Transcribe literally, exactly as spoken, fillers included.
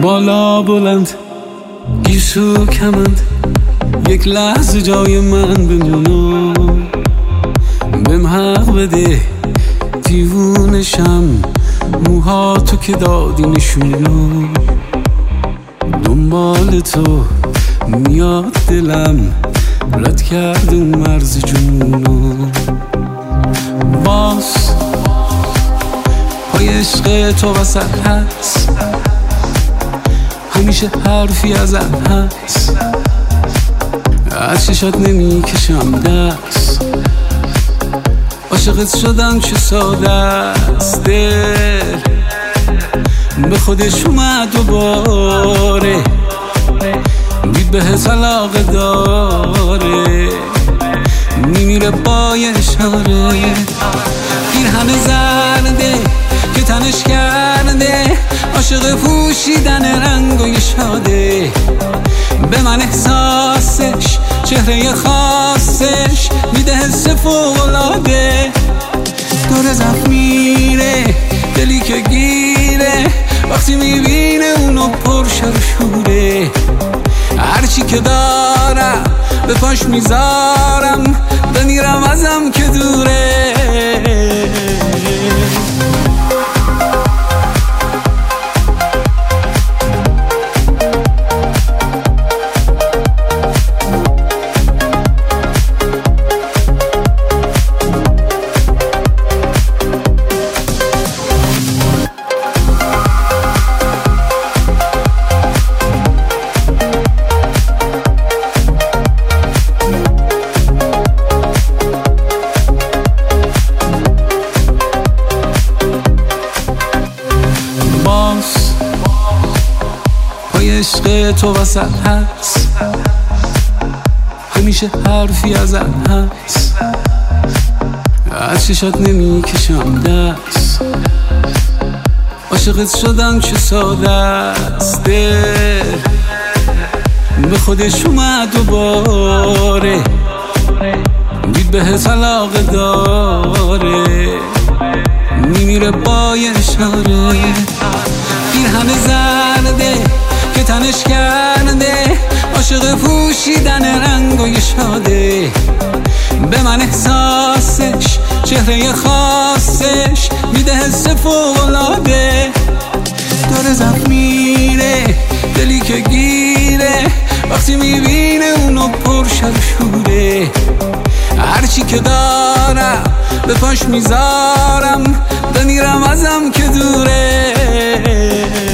بالا بلند گیسو کمند، یک لحظه جای من بمونو، بهم حق بده دیوونشم، موها تو که دادی نشونو، دنبال تو میاد دلم، رد کرد اون مرز جنونو. باز پای عشق تو وسط هست، همیشه حرفی ازم هست، از چشات نمی کشم دست، عاشقت شدم چه ساده است، دل به خودش اومد دوباره، بید بهت علاقه داره، میمیره با یه اشاره، پیرهن زرده که تنش کرده، عاشق پوشیدن رنگای شاده، به من احساسش چهره خاصش میده حس فوق‌العاده، دور زفت میره دلی که گیره، وقتی میبینه اونو پر شر شوره، هرچی که دارم به پاش میذارم، بمیرم ازم که دوره. پای عشق تو وسط هست، همیشه حرفی ازم هست، از چشات نمی کشم دست، عاشقت شدم چه ساده است، دل به خودش اومد دوباره، دید بهت علاقه داره، میمیره با یه اشاره، پیرهن زرده که تنش کرده، عاشق پوشیدن رنگای شاده، به من احساسش چهره خاصش میده حس فوق‌العاده، دور زفت میره دلی که گیره، وقتی میبینه اونو پر شر شوره، هرچی که دارم به پاش میذارم، بمیرم ازم که دوره.